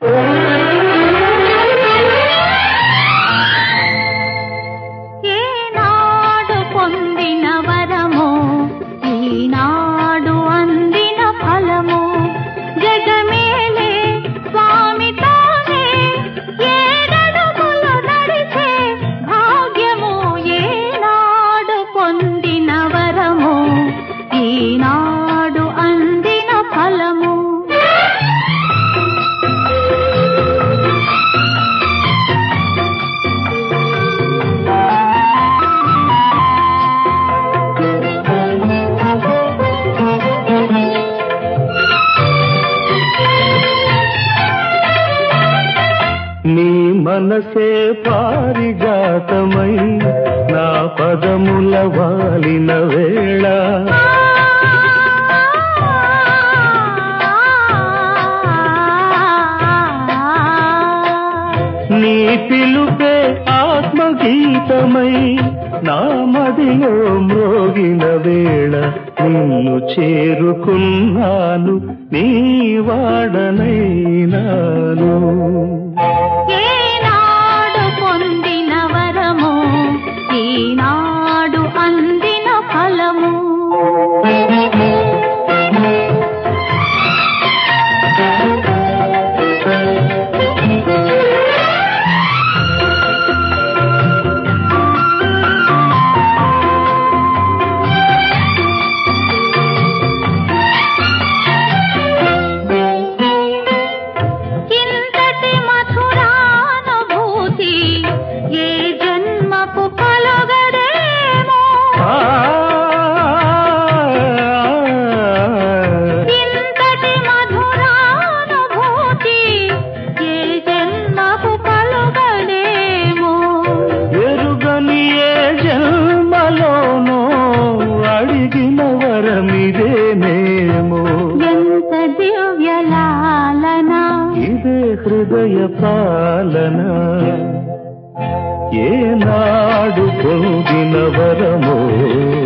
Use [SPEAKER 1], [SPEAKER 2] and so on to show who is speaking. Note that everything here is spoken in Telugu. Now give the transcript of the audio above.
[SPEAKER 1] ఏనాడు పొందిన వరమో ఈనాడు అందిన ఫలము జగమేలే స్వామి తానే ఏడడుగులు నడిచే భాగ్యము ఏనాడు పొందిన వరము ఈనాడు అందిన ఫలము
[SPEAKER 2] నీ మనసే పారిజాతమై నా పదముల వాలిన వేళ నీ పిలుపే ఆత్మగీతమై నా మదిలో మ్రోగిన వేళ నిన్ను చేరుకున్నాను నీ వాడనైనాను
[SPEAKER 1] ఏనాడు పొందిన వరము ఈనాడు అందిన ఫలము ఇంతటి మధురానుభూతి ఏ జన్మకు కలగదేమో ఇంతటి మధురానుభూతి ఏ జన్మకు కలగదేమో
[SPEAKER 2] ఎరుగని ఏ జన్మలోనో అడిగిన వరమిదేనేమో
[SPEAKER 1] ఎంత దివ్యలాలన
[SPEAKER 2] ఇదే హృదయ పాలన ఏనాడు పొందిన వరమో